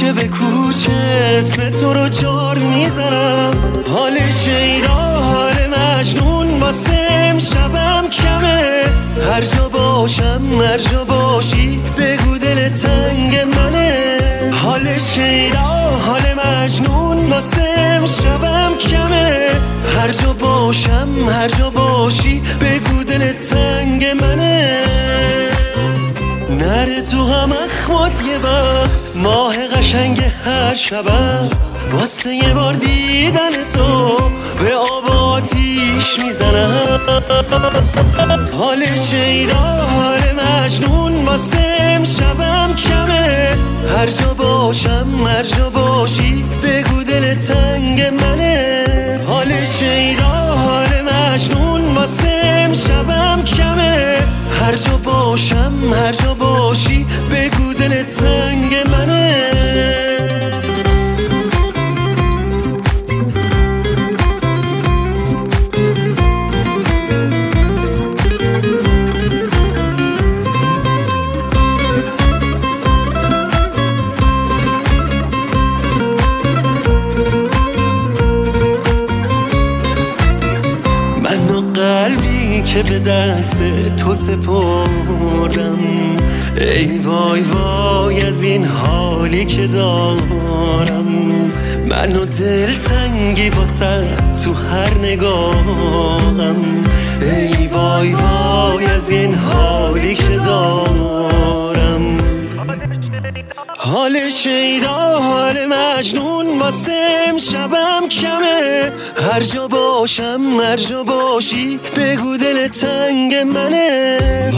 به کوچه اسم تو رو جار میزنم. حال شیدا حال مجنون واسم شبم کمه. هر جا باشم هر جا باشی بگو دل تنگ منه. حال شیدا حال مجنون واسم شبم کمه. هر جا باشم هر جا باشی بگو دل تنگ منه. نره تو هم اخمات یه وقت ماه قشنگ هر شبم. واسه یه بار دیدن تو به آب آتیش میزنم. حال شیدا حال مجنون واسم شبم کمه. هر جا باشم هر جا باشی بگو دل تنگ منه. حال شیدا حال مجنون واسم شبم کمه. هر جا باشم هر جا باشی بگو دل تنگ منه. قلبی که به دست تو سپردم. ای وای وای از این حالی که دارم. منو دلتنگی واسه تو هر نگاهم. ای وای وای از این حالی که دارم. حال شیدا حال مجنون واسم شبم کمه. هر جا باشم هر جا باشی بگو دل تنگ منه.